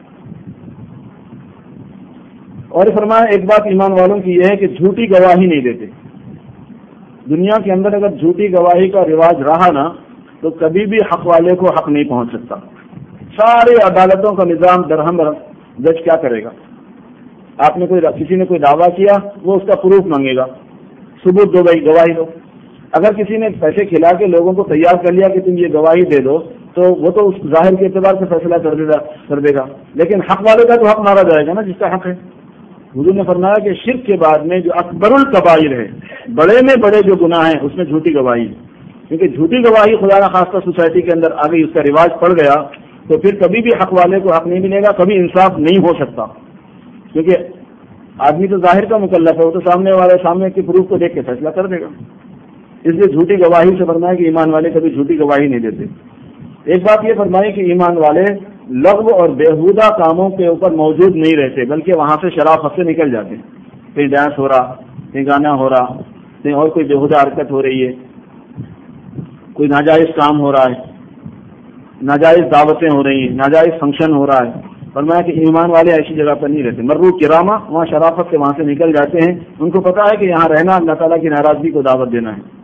اور فرمایا ایک بات ایمان والوں کی یہ ہے کہ جھوٹی گواہی نہیں دیتے. دنیا کے اندر اگر جھوٹی گواہی کا رواج رہا نا تو کبھی بھی حق والے کو حق نہیں پہنچ سکتا. سارے عدالتوں کا نظام درہم جج کیا کرے گا؟ آپ نے کسی نے کوئی دعویٰ کیا, وہ اس کا پروف مانگے گا, ثبوت دو بھائی, گواہی دو. اگر کسی نے پیسے کھلا کے لوگوں کو تیار کر لیا کہ تم یہ گواہی دے دو تو وہ تو اس ظاہر کے اعتبار سے فیصلہ کر دے گا, لیکن حق والے کا تو حق مارا جائے گا نا جس کا حق ہے. حضور نے فرمایا کہ شرک کے بعد میں جو اکبر الکبائر ہے, بڑے میں بڑے جو گناہ ہیں, اس میں جھوٹی گواہی ہے. کیونکہ جھوٹی گواہی خدا نہ خاصہ سوسائٹی کے اندر آ گئی, اس کا رواج پڑ گیا, تو پھر کبھی بھی حق والے کو حق نہیں ملے گا, کبھی انصاف نہیں ہو سکتا. کیونکہ آدمی تو ظاہر کا مکلف ہے, وہ تو سامنے کے پروف کو دیکھ کے فیصلہ کر دے گا. اس لیے جھوٹی گواہی سے فرمایا کہ ایمان والے کبھی جھوٹی گواہی نہیں دیتے. ایک بات یہ فرمائی کہ ایمان والے لغو اور بےہودہ کاموں کے اوپر موجود نہیں رہتے, بلکہ وہاں سے شرافت سے نکل جاتے ہیں. کہیں ڈانس ہو رہا, کہیں گانا ہو رہا, کہیں اور کوئی بےہودہ حرکت ہو رہی ہے, کوئی ناجائز کام ہو رہا ہے, ناجائز دعوتیں ہو رہی ہیں, ناجائز فنکشن ہو رہا ہے. فرمایا کہ ایمان والے ایسی جگہ پر نہیں رہتے. مرو کرامہ, وہاں شرافت سے وہاں سے نکل جاتے ہیں. ان کو پتا ہے کہ یہاں رہنا اللہ تعالیٰ کی ناراضگی کو دعوت دینا ہے.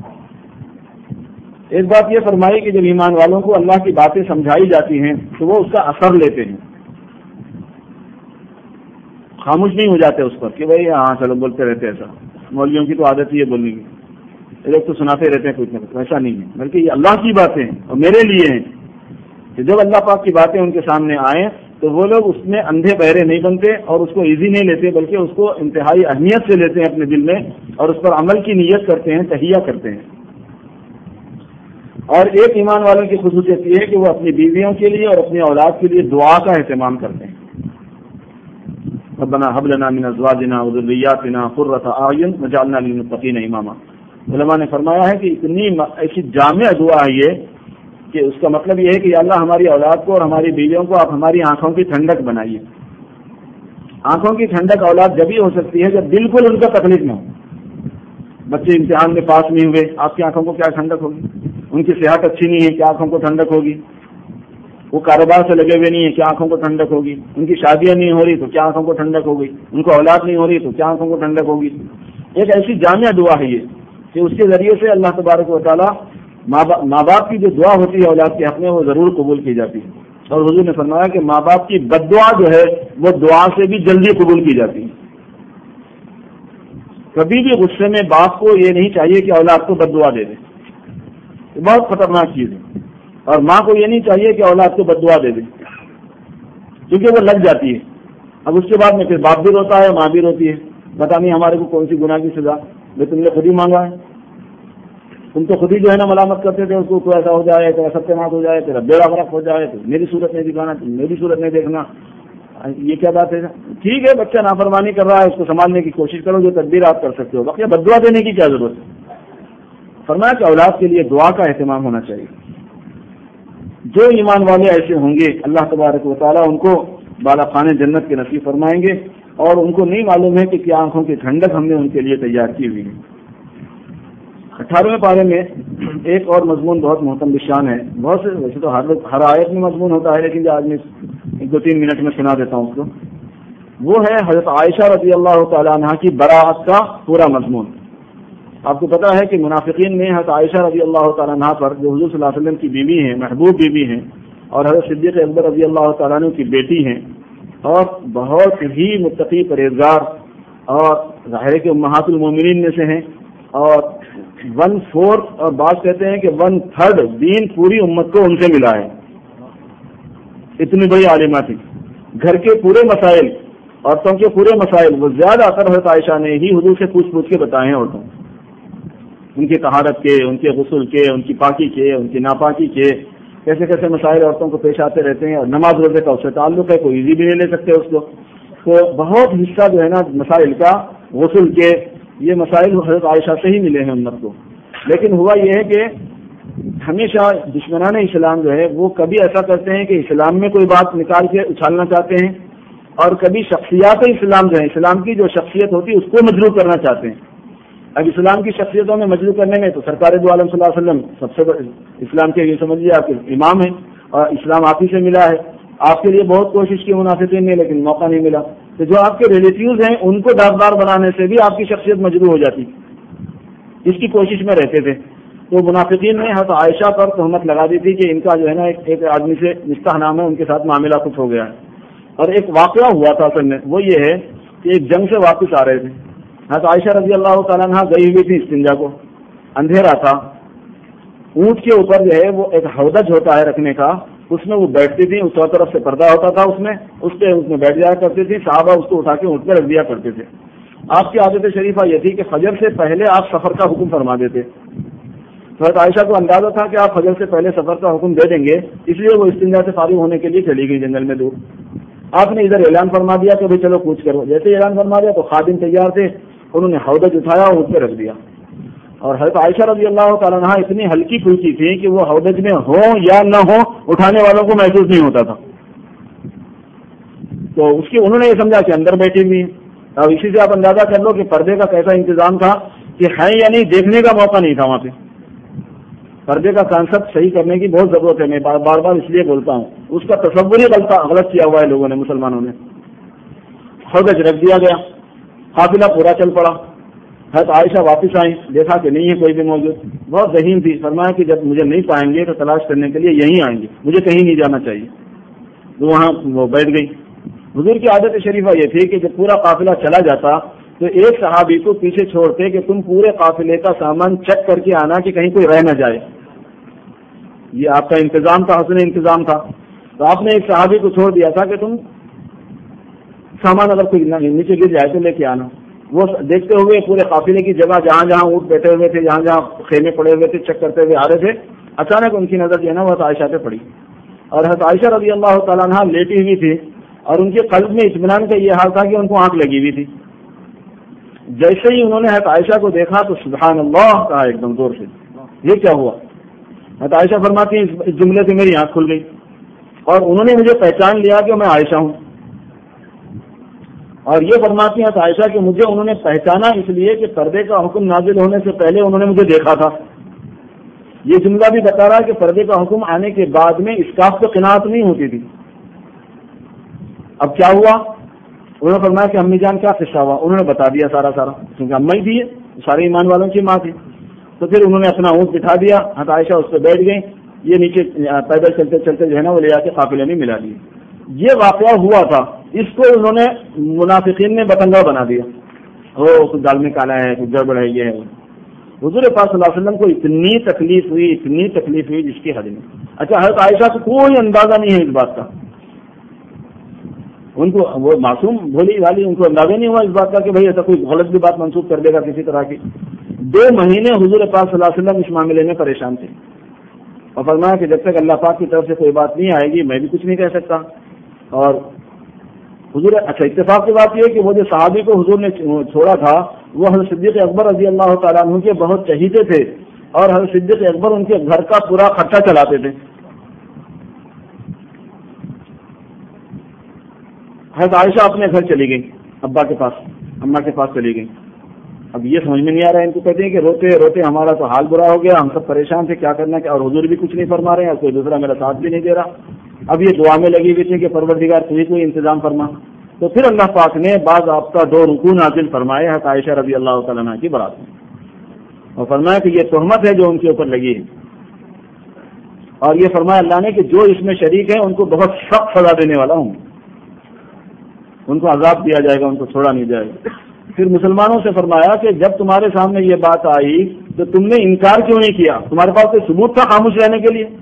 ایک بات یہ فرمائی کہ جب ایمان والوں کو اللہ کی باتیں سمجھائی جاتی ہیں تو وہ اس کا اثر لیتے ہیں, خاموش نہیں ہو جاتے اس پر کہ بھائی ہاں چلو بولتے رہتے. ایسا مولویوں کی تو عادت ہی ہے بولنے کی, لوگ تو سناتے رہتے ہیں کچھ نہ کچھ. ایسا نہیں ہے, بلکہ یہ اللہ کی باتیں ہیں اور میرے لیے ہیں کہ جب اللہ پاک کی باتیں ان کے سامنے آئیں تو وہ لوگ اس میں اندھے بہرے نہیں بنتے اور اس کو ایزی نہیں لیتے, بلکہ اس کو انتہائی اہمیت سے لیتے ہیں اپنے دل میں اور اس پر عمل کی نیت کرتے ہیں, تہیہ کرتے ہیں. اور ایک ایمان والوں کی خصوصیت یہ ہے کہ وہ اپنی بیویوں کے لیے اور اپنی اولاد کے لیے دعا کا اہتمام کرتے ہیں. ربنا هب لنا من ازواجنا وذرياتنا قرة اعين واجعلنا للمتقين اماما. علماء نے فرمایا ہے کہ اتنی ایسی جامع دعا ہے یہ کہ اس کا مطلب یہ ہے کہ یا اللہ ہماری اولاد کو اور ہماری بیویوں کو آپ ہماری آنکھوں کی ٹھنڈک بنائیے. آنکھوں کی ٹھنڈک اولاد جب ہی ہو سکتی ہے جب بالکل ان کا تکلیف نہ ہو. بچے امتحان میں پاس نہیں ہوئے, آپ کی آنکھوں کو کیا ٹھنڈک ہوگی؟ ان کی صحت اچھی نہیں ہے, کیا آنکھوں کو ٹھنڈک ہوگی؟ وہ کاروبار سے لگے ہوئے نہیں ہیں، کیا آنکھوں کو ٹھنڈک ہوگی؟ ان کی شادیاں نہیں ہو رہی تو کیا آنکھوں کو ٹھنڈک ہوگی؟ ان کو اولاد نہیں ہو رہی تو کیا آنکھوں کو ٹھنڈک ہوگی؟ ایک ایسی جامع دعا ہے یہ کہ اس کے ذریعے سے اللہ تبارک و تعالیٰ ماں باپ کی جو دعا ہوتی ہے اولاد کے حق میں وہ ضرور قبول کی جاتی ہے. اور حضور نے فرمایا کہ ماں باپ کی بد دعا جو ہے وہ دعا سے بھی جلدی قبول کی جاتی ہے. کبھی بھی غصے میں باپ کو یہ نہیں چاہیے کہ اولاد کو بد دعا دے دے، یہ بہت خطرناک چیز ہے. اور ماں کو یہ نہیں چاہیے کہ اولاد کو بد دعا دے دے، کیونکہ وہ لگ جاتی ہے. اب اس کے بعد میں پھر باپ بھی روتا ہے، ماں بھی روتی ہے، پتا نہیں ہمارے کو کون سی گناہ کی سزا، جو تم نے خود ہی مانگا ہے. تم تو خود ہی جو ہے نا ملامت کرتے تھے اس کو، تو ایسا ہو جائے، تیرا ستیہ ہو جائے، تیرا بیڑا غرق ہو جائے، تو میری صورت نہیں دکھانا، میری صورت نہیں دیکھنا. یہ کیا بات ہے؟ ٹھیک ہے بچہ نافرمانی کر رہا ہے، اس کو سنبھالنے کی کوشش کرو، جو تدبیر آپ کر سکتے ہو، باقی بد دعا دینے کی کیا ضرورت ہے؟ فرمایا کہ اولاد کے لیے دعا کا اہتمام ہونا چاہیے. جو ایمان والے ایسے ہوں گے اللہ تبارک و تعالیٰ ان کو بالا خانے جنت کے نصیب فرمائیں گے، اور ان کو نہیں معلوم ہے کہ کیا آنکھوں کی ٹھنڈک ہم نے ان کے لیے تیار کی ہوئی ہے. 18ویں پارے میں ایک اور مضمون بہت محترم شان ہے. بہت سے ویسے تو ہر آیت میں مضمون ہوتا ہے، لیکن جو آج میں 2-3 منٹ میں سنا دیتا ہوں اس کو. وہ ہے حضرت عائشہ رضی اللہ تعالیٰ عنہ کی براءت کا پورا مضمون. آپ کو پتا ہے کہ منافقین نے حضرت عائشہ رضی اللہ تعالیٰ عنہ پر، جو حضور صلی اللہ علیہ وسلم کی بیوی ہیں، محبوب بیوی ہیں، اور حضرت صدیق اکبر رضی اللہ تعالیٰ عنہ کی بیٹی ہیں، اور بہت ہی متقی پرہیزگار، اور ظاہر ہے کہ امہات المومنین میں سے ہیں، اور 1/4 اور بعض کہتے ہیں کہ 1/3 دین پوری امت کو ان سے ملا ہے. اتنی بڑی عالمہ تھی. گھر کے پورے مسائل، عورتوں کے پورے مسائل وہ زیادہ اثر حضرت عائشہ نے ہی حضور سے پوچھ کے بتائے ہیں. عورتوں ان کی طہارت کے، ان کے غسل کے، ان کی پاکی کے، ان کی ناپاکی کے، کیسے کیسے مسائل عورتوں کو پیش آتے رہتے ہیں. اور نماز روزے کا اس سے تعلق ہے، کوئی ایزی بھی نہیں لے سکتے اس کو. تو بہت حصہ جو ہے نا مسائل کا، غسل کے، یہ مسائل حضرت عائشہ سے ہی ملے ہیں امت کو. لیکن ہوا یہ ہے کہ ہمیشہ دشمنان اسلام جو ہے وہ کبھی ایسا کرتے ہیں کہ اسلام میں کوئی بات نکال کے اچھالنا چاہتے ہیں، اور کبھی شخصیات اسلام جو ہے، اسلام کی جو شخصیت ہوتی ہے اس کو مجروح کرنا چاہتے ہیں. اب اسلام کی شخصیتوں میں مجروح کرنے میں تو سرکار دو عالم صلی اللہ علیہ وسلم سب سے اسلام کے یہ سمجھیے آپ کے امام ہیں، اور اسلام آپ ہی سے ملا ہے. آپ کے لیے بہت کوشش کی منافقین نے، لیکن موقع نہیں ملا. تو جو آپ کے ریلیٹیوز ہیں ان کو داغدار بنانے سے بھی آپ کی شخصیت مجروح ہو جاتی، اس کی کوشش میں رہتے تھے. تو منافقین نے حضرت عائشہ پر تہمت لگا دی تھی کہ ان کا جو ہے نا ایک آدمی سے رشتہ نام ہے، ان کے ساتھ معاملہ کچھ ہو گیا ہے. اور ایک واقعہ ہوا تھا اصل میں، وہ یہ ہے کہ ایک جنگ سے واپس آ رہے تھے. حضرت عائشہ رضی اللہ تعالیٰ عنہ گئی ہوئی تھی استنجا کو، اندھیرا تھا. اونٹ کے اوپر جو ہے وہ ایک ہودج ہوتا ہے رکھنے کا، اس میں وہ بیٹھتی تھی، اس طرف سے پردہ ہوتا تھا اس میں بیٹھ جایا کرتی تھی. صحابہ اس کو اٹھا کے اونٹ پہ رکھ دیا کرتے تھے. آپ کی عادت شریفہ یہ تھی کہ فجر سے پہلے آپ سفر کا حکم فرما دیتے. تو حضرت عائشہ کو اندازہ تھا کہ آپ فجر سے پہلے سفر کا حکم دے دیں گے، اس لیے وہ استنجا سے فارغ ہونے کے لیے چلی گئی جنگل میں دور. آپ نے ادھر اعلان فرما دیا کہ بھائی چلو کوچ کرو. جیسے اعلان فرما دیا تو خادم تیار تھے، انہوں نے ہودج اٹھایا اور اونٹ پہ رکھ دیا. اور حضرت عائشہ رضی اللہ تعالیٰ عنہ اتنی ہلکی پھلکی تھی کہ وہ ہودج میں ہوں یا نہ ہوں اٹھانے والوں کو محسوس نہیں ہوتا تھا. تو اس کی انہوں نے یہ سمجھا کہ اندر بیٹھی ہوئی. اب اسی سے آپ اندازہ کر لو کہ پردے کا کیسا انتظام تھا کہ ہے یا نہیں دیکھنے کا موقع نہیں تھا وہاں پہ. پردے کا کانسیپٹ صحیح کرنے کی بہت ضرورت ہے. میں بار بار اس لیے بولتا ہوں، اس کا تصور ہی غلط کیا ہوا ہے لوگوں نے، مسلمانوں نے. ہودج رکھ دیا گیا، قافلہ پورا چل پڑا. حضرت عائشہ واپس آئیں، دیکھا کہ نہیں ہے کوئی بھی موجود. بہت ذہین تھی، فرمایا کہ جب مجھے نہیں پائیں گے تو تلاش کرنے کے لیے یہیں آئیں گے، مجھے کہیں نہیں جانا چاہیے. تو وہاں وہ بیٹھ گئی. حضور کی عادت شریفہ یہ تھی کہ جب پورا قافلہ چلا جاتا تو ایک صحابی کو پیچھے چھوڑتے کہ تم پورے قافلے کا سامان چیک کر کے آنا کہ کہیں کوئی رہ نہ جائے. یہ آپ کا انتظام تھا، حسن انتظام تھا. تو آپ نے ایک صحابی کو چھوڑ دیا تھا کہ تم سامان اگر کوئی نیچے گر جائے تو لے کے آنا. وہ دیکھتے ہوئے پورے قافلے کی جگہ جہاں جہاں اونٹ بیٹھے ہوئے تھے، جہاں جہاں خیمے پڑے ہوئے تھے، چیک کرتے ہوئے آ رہے تھے. اچانک ان کی نظر جو ہے نا وہ عائشہ پہ پڑی، اور حضرت عائشہ رضی اللہ تعالیٰ عنہ لیٹی ہوئی تھی، اور ان کے قلب میں اطمینان کا یہ حال تھا کہ ان کو آنکھ لگی ہوئی تھی. جیسے ہی انہوں نے حضرت عائشہ کو دیکھا تو سبحان اللہ کہا ایک دم زور سے. یہ کیا ہوا؟ حضرت عائشہ فرماتی ہیں اس جملے سے میری آنکھ کھل گئی، اور انہوں نے مجھے پہچان لیا کہ میں عائشہ ہوں. اور یہ فرماتی ہیں عائشہ کہ مجھے انہوں نے پہچانا اس لیے کہ پردے کا حکم نازل ہونے سے پہلے انہوں نے مجھے دیکھا تھا. یہ جملہ بھی بتا رہا ہے کہ پردے کا حکم آنے کے بعد میں اسکاف پہ قناعت نہیں ہوتی تھی. اب کیا ہوا؟ انہوں نے فرمایا کہ امی جان کیا قصہ ہوا؟ انہوں نے بتا دیا سارا کیونکہ اما ہی تھی، سارے ایمان والوں کی ماں تھی. تو پھر انہوں نے اپنا اونٹ بٹھا دیا، حضرت عائشہ اس پہ بیٹھ گئی، یہ نیچے پیدل چلتے چلتے جو ہے نا وہ لے جا کے قافلے میں ملا لیے. یہ واقعہ ہوا تھا، اس کو انہوں نے منافقین نے بتنگا بنا دیا، کچھ دال میں کالا ہے، کچھ گڑبڑ ہے، یہ ہے. حضور پاک صلی اللہ علیہ وسلم کو اتنی تکلیف ہوئی جس کی حد نہیں. اچھا، حضرت عائشہ کو کوئی اندازہ نہیں ہے اس بات کا، ان کو وہ معصوم بھولی والی، ان کو اندازہ نہیں ہوا اس بات کا کہ بھائی ایسا کوئی غلط بھی بات منسوخ کر دے گا کسی طرح کی. 2 مہینے حضور پاک صلی اللہ علیہ وسلم اس معاملے میں پریشان تھے اور فرمایا کہ جب تک اللہ پاک کی طرف سے کوئی بات نہیں آئے گی میں بھی کچھ نہیں کہہ سکتا. اور حضور اچھا اتفاق کی بات یہ ہے کہ وہ جو صحابی کو حضور نے چھوڑا تھا وہ حضرت صدیق اکبر رضی اللہ تعالیٰ عنہ کے بہت چہیتے تھے اور حضرت صدیق اکبر ان کے گھر کا پورا خرچہ چلاتے تھے. حضرت عائشہ اپنے گھر چلی گئی، ابا کے پاس، اماں کے پاس چلی گئی. اب یہ سمجھ میں نہیں آ رہا ہے ان کو، کہتے ہیں کہ روتے روتے ہمارا تو حال برا ہو گیا، ہم سب پریشان تھے کیا کرنا کیا، اور حضور بھی کچھ نہیں فرما رہے ہیں اور کوئی دوسرا میرا ساتھ بھی نہیں دے رہا. اب یہ دعا میں لگی ہوئی تھی کہ پروردگار تجھے کوئی انتظام فرما. تو پھر اللہ پاک نے باضابطہ 2 رکوع نازل فرمائے حضرت عائشہ رضی اللہ تعالیٰ عنہ کی برات میں، اور فرمایا کہ یہ تہمت ہے جو ان کے اوپر لگی ہے، اور یہ فرمایا اللہ نے کہ جو اس میں شریک ہیں ان کو بہت سخت سزا دینے والا ہوں، ان کو عذاب دیا جائے گا، ان کو چھوڑا نہیں جائے گا. پھر مسلمانوں سے فرمایا کہ جب تمہارے سامنے یہ بات آئی تو تم نے انکار کیوں نہیں کیا؟ تمہارے پاس کوئی ثبوت تھا خاموش رہنے کے لیے؟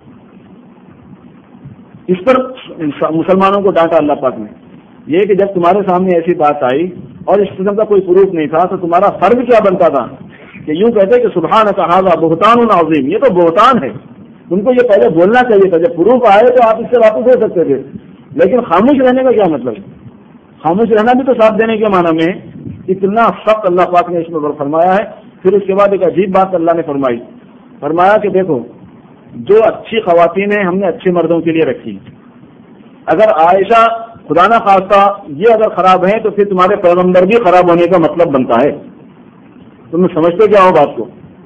اس پر مسلمانوں کو ڈانٹا اللہ پاک نے. یہ کہ جب تمہارے سامنے ایسی بات آئی اور اس قسم کا کوئی پروف نہیں تھا تو تمہارا فرض کیا بنتا تھا کہ یوں کہتے کہ سبحانک ھذا بہتان عظیم، یہ تو بہتان ہے. تم کو یہ پہلے بولنا چاہیے تھا، جب پروف آئے تو آپ اس سے واپس ہو سکتے تھے. لیکن خاموش رہنے کا کیا مطلب؟ خاموش رہنا بھی تو ساتھ دینے کے معنی میں. اتنا سخت اللہ پاک نے اس میں فرمایا ہے. پھر اس کے بعد ایک عجیب بات اللہ نے فرمایا کہ دیکھو جو اچھی خواتین ہیں ہم نے اچھے مردوں کے لیے رکھی، اگر عائشہ خدا نہ خواستہ یہ اگر خراب ہیں تو پھر تمہارے پیغمبر بھی خراب ہونے کا مطلب بنتا ہے. تم سمجھتے کیا ہو بات کو؟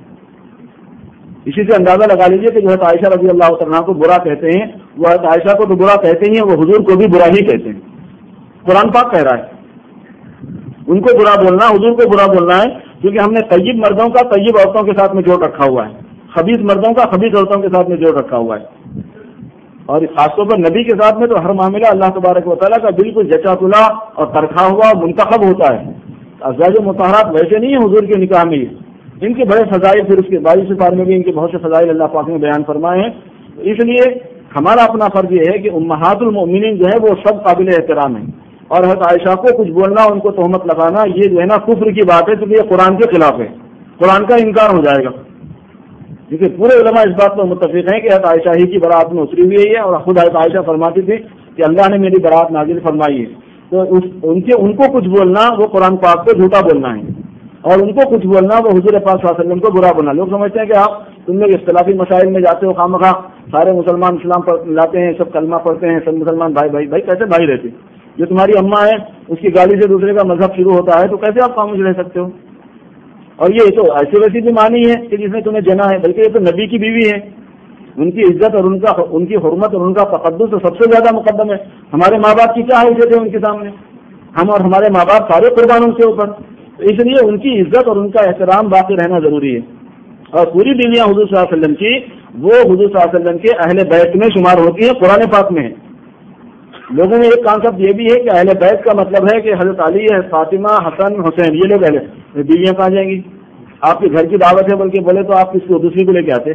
اسی سے اندازہ لگا لیجیے کہ جو حضرت عائشہ رضی اللہ عنہا کو برا کہتے ہیں وہ حضرت عائشہ کو تو برا کہتے ہی ہیں، وہ حضور کو بھی برا ہی کہتے ہیں. قرآن پاک کہہ رہا ہے ان کو برا بولنا، حضور کو برا بولنا ہے، کیونکہ ہم نے طیب مردوں کا طیب عورتوں کے ساتھ میں جوڑ رکھا ہوا ہے، خبیث مردوں کا خبیث عورتوں کے ساتھ میں جوڑ رکھا ہوا ہے. اور خاص طور پر نبی کے ساتھ میں تو ہر معاملہ اللہ تبارک و تعالیٰ کا بالکل جچا تلا اور ترکھا ہوا منتخب ہوتا ہے. ازواج مطہرات ویسے نہیں ہیں حضور کے نکاح میں، ان کے بڑے فضائل، پھر اس کے 22 پارے میں بھی ان کے بہت سے فضائل اللہ پاک نے بیان فرمائے ہیں. اس لیے ہمارا اپنا فرض یہ ہے کہ امہات المؤمنین جو ہے وہ سب قابل احترام ہیں، اور حضرت عائشہ کو کچھ بولنا، ان کو تہمت لگانا، یہ جو ہے نا کفر کی بات ہے، کیونکہ یہ قرآن کے خلاف ہے، قرآن کا انکار ہو جائے گا. کیونکہ پورے علماء اس بات پر متفق ہیں کہ حضرت عائشہ ہی کی برات میں اتری ہوئی ہے، اور خود حضرت عائشہ فرماتی تھی کہ اللہ نے میری برات نازل فرمائی ہے. تو ان کو کچھ بولنا وہ قرآن پاک کو جھوٹا بولنا ہے، اور ان کو کچھ بولنا وہ حضور پاک صلی اللہ علیہ وسلم کو برا بولنا. لوگ سمجھتے ہیں کہ تم لوگ اختلافی مسائل میں جاتے ہو، خامخواہ سارے مسلمان اسلام پر لاتے ہیں، سب کلمہ پڑھتے ہیں، سب مسلمان بھائی کیسے بھائی رہتے؟ جو تمہاری اماں ہے اس کی گالی سے دوسرے کا مذہب شروع ہوتا ہے تو کیسے آپ خاموش رہ سکتے ہو؟ اور یہ تو ایسی ویسی بھی مانی ہے کہ جس نے تمہیں جنا ہے، بلکہ یہ تو نبی کی بیوی ہے، ان کی عزت اور ان کی حرمت اور ان کا تقدس تو سب سے زیادہ مقدم ہے. ہمارے ماں باپ کی کیا حیثیت ہے ان کے سامنے؟ ہم اور ہمارے ماں باپ سارے قربان ان کے اوپر، اس لیے ان کی عزت اور ان کا احترام باقی رہنا ضروری ہے. اور پوری دنیا حضور صلی اللہ علیہ وسلم کی وہ حضور صلی اللہ علیہ وسلم کے اہل بیت میں شمار ہوتی ہے، قرآن پاک میں ہے. لوگوں میں ایک کانسیپٹ یہ بھی ہے کہ اہل بیت کا مطلب ہے کہ حضرت علی ہے، فاطمہ، حسن، حسین، یہ لوگ اہل بیویاں کہاں جائیں گی؟ آپ کے گھر کی دعوت ہے، بلکہ بولے تو آپ کس کو دوسری کو لے کے آتے؟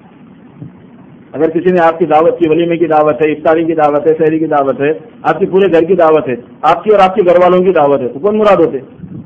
اگر کسی نے آپ کی دعوت کی، ولیمے کی دعوت ہے، افطاری کی دعوت ہے، سحری کی دعوت ہے، آپ کے پورے گھر کی دعوت ہے، آپ کی اور آپ کے گھر والوں کی دعوت ہے، تو کون مراد ہوتے؟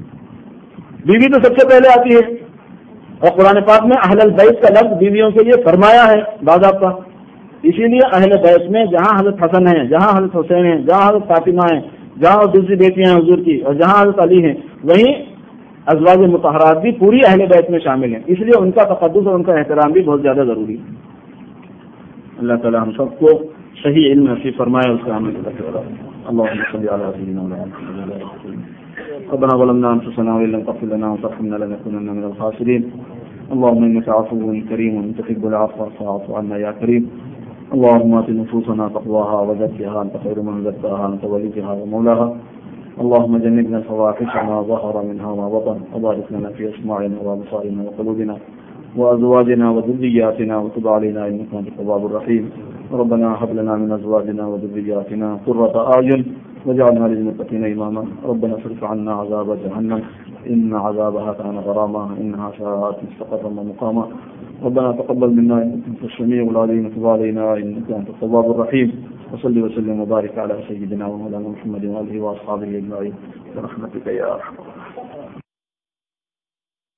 بیوی تو سب سے پہلے آتی ہے. اور قرآن پاک میں اہل البیت کا لفظ بیویوں کے لیے فرمایا ہے باضابطہ. اسی لیے اہل بیت میں جہاں حضرت حسن ہیں، جہاں حضرت حسین ہیں، جہاں حضرت فاطمہ ہیں، جہاں دوسری بیٹیاں ہیں حضور کی، اور جہاں حضرت علی ہیں، وہیں ازواج مطہرات بھی پوری اہل بیت میں شامل ہیں. اس لیے ان کا تقدس اور ان کا احترام بھی بہت زیادہ ضروری ہے. اللہ تعالی ہم سب کو صحیح علم نصیب فرمائے، اس کا عمل کرے. اللهم صل على سيدنا محمد. ربنا ظلمنا انفسنا وان لم تغفر لنا وترحمنا لنكونن من الخاسرين. اللهم إنك عفو كريم تحب العفو فاعف عنا يا كريم. اللهم آت نفوسنا تقواها وزكها أنت خير من زكاها أنت وليها ومولاها. اللهم جنبنا الفواحش ما ظهر منها وما بطن، وبارك لنا في أسماعنا وأبصارنا وقلوبنا وأزواجنا وذرياتنا، وتب علينا إنك أنت التواب الرحيم. ربنا هب لنا من أزواجنا وذرياتنا قرة أعين واجعلنا للمتقين إماما. ربنا اصرف عنا عذاب جهنم إن عذابها كان غراما إنها ساءت مستقرا ومقاما. ربنا تقبل منا إنك أنت السميع العليم وتب علينا إنك أنت التواب الرحيم. وصل وسلم وبارك على سيدنا ومولانا محمد وآله وأصحابه أجمعين برحمتك يا أرحم.